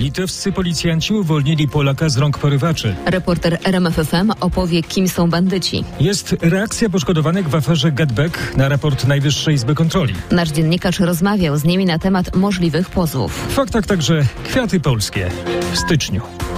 Litewscy policjanci uwolnili Polaka z rąk porywaczy. Reporter RMFFM opowie, kim są bandyci. Jest reakcja poszkodowanych w aferze GetBack na raport Najwyższej Izby Kontroli. Nasz dziennikarz rozmawiał z nimi na temat możliwych pozwów. W faktach także kwiaty polskie w styczniu.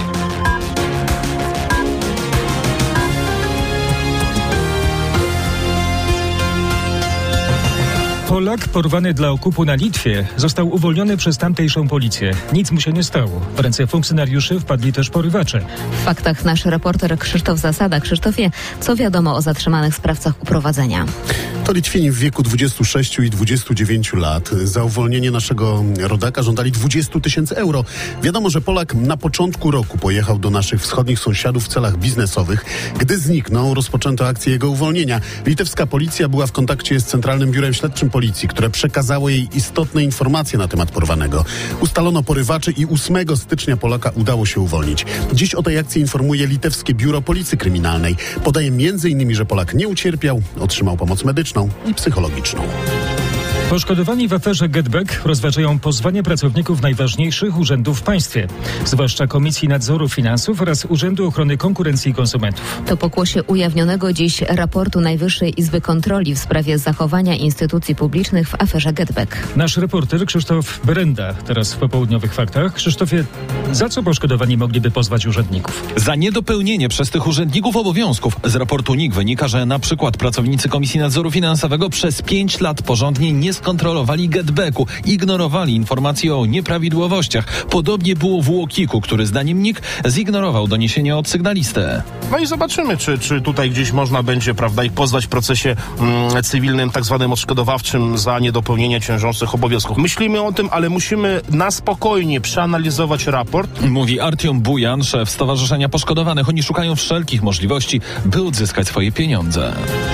Polak porwany dla okupu na Litwie został uwolniony przez tamtejszą policję. Nic mu się nie stało. W ręce funkcjonariuszy wpadli też porywacze. W faktach nasz reporter Krzysztof Zasada. Krzysztofie, co wiadomo o zatrzymanych sprawcach uprowadzenia? To Litwini w wieku 26 i 29 lat. Za uwolnienie naszego rodaka żądali 20 000 euro. Wiadomo, że Polak na początku roku pojechał do naszych wschodnich sąsiadów w celach biznesowych. Gdy zniknął, rozpoczęto akcję jego uwolnienia. Litewska policja była w kontakcie z Centralnym Biurem Śledczym Policji, które przekazało jej istotne informacje na temat porwanego. Ustalono porywaczy i 8 stycznia Polaka udało się uwolnić. Dziś o tej akcji informuje Litewskie Biuro Policji Kryminalnej. Podaje m.in., że Polak nie ucierpiał, otrzymał pomoc medyczną i psychologiczną. Poszkodowani w aferze GetBack rozważają pozwanie pracowników najważniejszych urzędów w państwie, zwłaszcza Komisji Nadzoru Finansów oraz Urzędu Ochrony Konkurencji i Konsumentów. To pokłosie ujawnionego dziś raportu Najwyższej Izby Kontroli w sprawie zachowania instytucji publicznych w aferze GetBack. Nasz reporter Krzysztof Brenda teraz w popołudniowych faktach. Krzysztofie, za co poszkodowani mogliby pozwać urzędników? Za niedopełnienie przez tych urzędników obowiązków. Z raportu NIK wynika, że na przykład pracownicy Komisji Nadzoru Finansowego przez 5 lat porządnie nie skontrolowali GetBacku, ignorowali informacje o nieprawidłowościach. Podobnie było w UOKiK-u, który zdaniem NIK zignorował doniesienia od sygnalisty. No i zobaczymy, czy tutaj gdzieś można będzie, prawda, ich pozwać w procesie cywilnym, tak zwanym odszkodowawczym za niedopełnienie ciążących obowiązków. Myślimy o tym, ale musimy na spokojnie przeanalizować raport. Mówi Artiom Bujan, szef Stowarzyszenia Poszkodowanych. Oni szukają wszelkich możliwości, by odzyskać swoje pieniądze.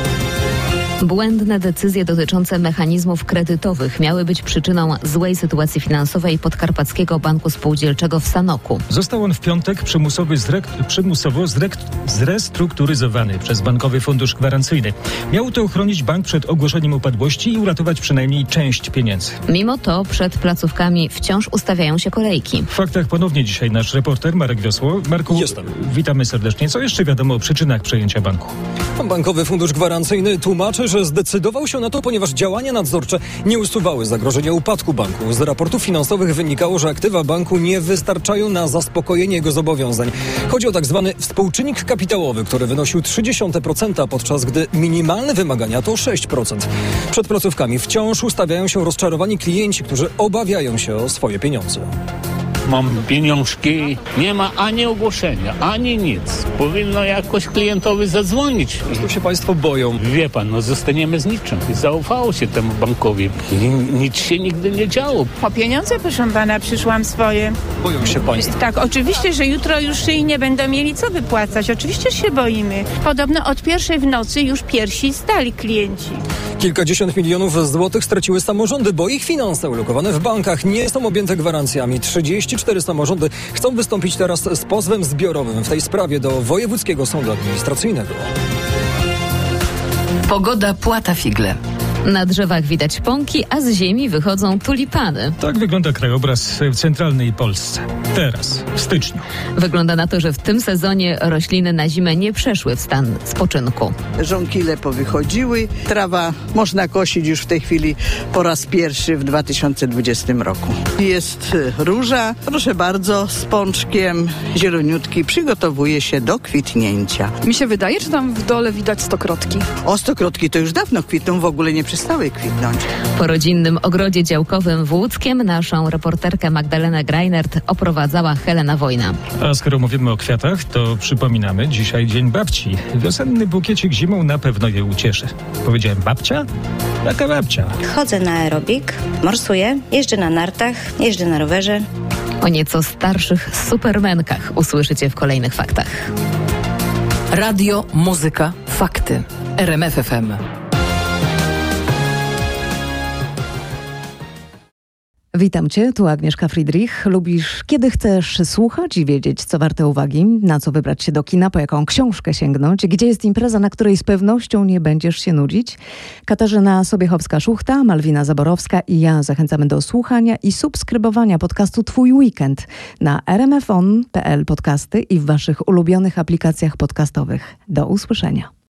Błędne decyzje dotyczące mechanizmów kredytowych miały być przyczyną złej sytuacji finansowej Podkarpackiego Banku Spółdzielczego w Sanoku. Został on w piątek przymusowo zrestrukturyzowany przez Bankowy Fundusz Gwarancyjny. Miał to uchronić bank przed ogłoszeniem upadłości i uratować przynajmniej część pieniędzy. Mimo to przed placówkami wciąż ustawiają się kolejki. W faktach ponownie dzisiaj nasz reporter Marek Wiosło. Marku, witamy serdecznie. Co jeszcze wiadomo o przyczynach przejęcia banku? Bankowy Fundusz Gwarancyjny tłumaczy, że zdecydował się na to, ponieważ działania nadzorcze nie usuwały zagrożenia upadku banku. Z raportów finansowych wynikało, że aktywa banku nie wystarczają na zaspokojenie jego zobowiązań. Chodzi o tak zwany współczynnik kapitałowy, który wynosił 0,3%, podczas gdy minimalne wymagania to 6%. Przed placówkami wciąż ustawiają się rozczarowani klienci, którzy obawiają się o swoje pieniądze. Mam pieniążki, nie ma ani ogłoszenia, ani nic. Powinno jakoś klientowi zadzwonić. Tu się państwo boją. Wie pan, zostaniemy z niczym. Zaufało się temu bankowi. Nic się nigdy nie działo. Po pieniądze, proszę pana, przyszłam swoje. Boją się państwo. Tak, oczywiście, że jutro już jej nie będą mieli co wypłacać. Oczywiście się boimy. Podobno od 1:00 w nocy już pierwsi stali klienci. Kilkadziesiąt milionów złotych straciły samorządy, bo ich finanse ulokowane w bankach nie są objęte gwarancjami. 34 samorządy chcą wystąpić teraz z pozwem zbiorowym w tej sprawie do Wojewódzkiego Sądu Administracyjnego. Pogoda płata figle. Na drzewach widać pąki, a z ziemi wychodzą tulipany. Tak wygląda krajobraz w centralnej Polsce. Teraz, w styczniu. Wygląda na to, że w tym sezonie rośliny na zimę nie przeszły w stan spoczynku. Żonkile powychodziły. Trawa można kosić już w tej chwili po raz pierwszy w 2020 roku. Jest róża, proszę bardzo, z pączkiem, zieloniutki, przygotowuje się do kwitnięcia. Mi się wydaje, że tam w dole widać stokrotki. O, stokrotki to już dawno kwitną, w ogóle nie przestały kwitnąć. Po rodzinnym ogrodzie działkowym w Łódzkiem naszą reporterkę Magdalenę Greinert oprowadzała Helena Wojna. A skoro mówimy o kwiatach, to przypominamy, dzisiaj Dzień Babci. Wiosenny bukiecik zimą na pewno je ucieszy. Powiedziałem babcia? Jaka babcia? Chodzę na aerobik, morsuję, jeżdżę na nartach, jeżdżę na rowerze. O nieco starszych supermenkach usłyszycie w kolejnych faktach. Radio, muzyka, fakty. RMF FM. Witam Cię, tu Agnieszka Friedrich. Lubisz, kiedy chcesz słuchać i wiedzieć, co warte uwagi, na co wybrać się do kina, po jaką książkę sięgnąć, gdzie jest impreza, na której z pewnością nie będziesz się nudzić? Katarzyna Sobiechowska-Szuchta, Malwina Zaborowska i ja zachęcamy do słuchania i subskrybowania podcastu Twój Weekend na rmfon.pl podcasty i w Waszych ulubionych aplikacjach podcastowych. Do usłyszenia.